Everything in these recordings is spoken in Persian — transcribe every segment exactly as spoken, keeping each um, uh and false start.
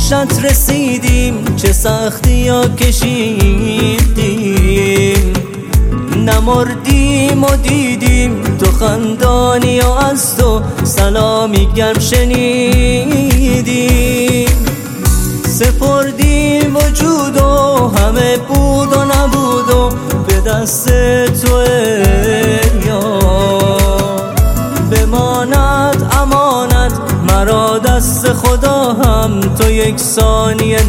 گوشت رسیدیم، چه سختی ها کشیدیم. نمردیم و دیدیم تو خندانی و از تو سلامی گرم شنیدیم. سپردیم وجود و همه بود و نبود و به دست تو یار. بماند امانت مرا دست خدا هم تو یک ثانیه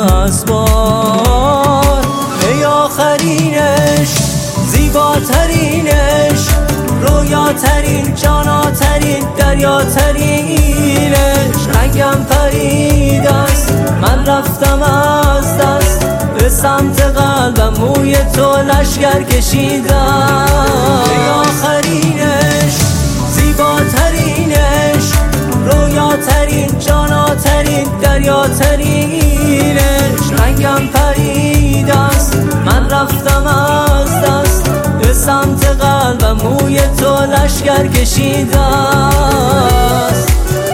نسپار. ای آخرینش زیباترینش، رویاترین جاناترین دریاترینش. رنگم پرید است من رفتم از دست، به سمت قلبم موی تو لشگر کشیدم. ای آخرینش زیباترینش، رویاترین جاناترین دریاترینش. رنگم پرید است من رفتم از دست، به سمت قلبم موی تو لشگر کشیده است.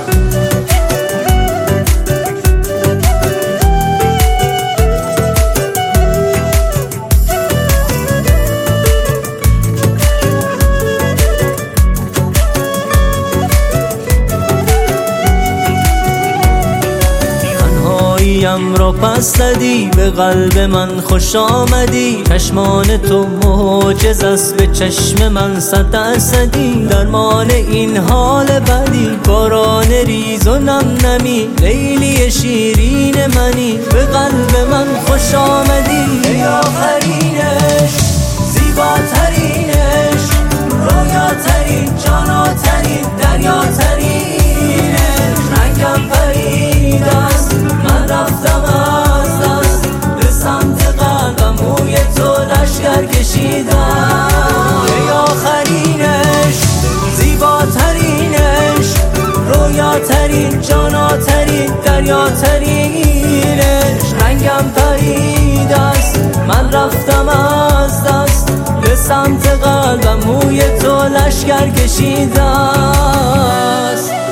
ام را پس دادی، به قلب من خوش آمدی. چشمان تو معجز است به چشم من صد درصدی. درمان این حال بدی، باران ریز و نم نمی. لیلی شیرین منی، به قلب من خوش آمدی. ای آخرینش زیباترینش، رویاترین جاناترین دریاترینش. رنگم پرید است من رفتم از دست، به سمت قلبم موی تو لشگر کشیدم. ای آخرینش زیباترینش، رویاترین جاناترین دریاترینش. رنگم پرید است من رفتم از دست، به سمت قلبم موی تو لشگر کشیده است.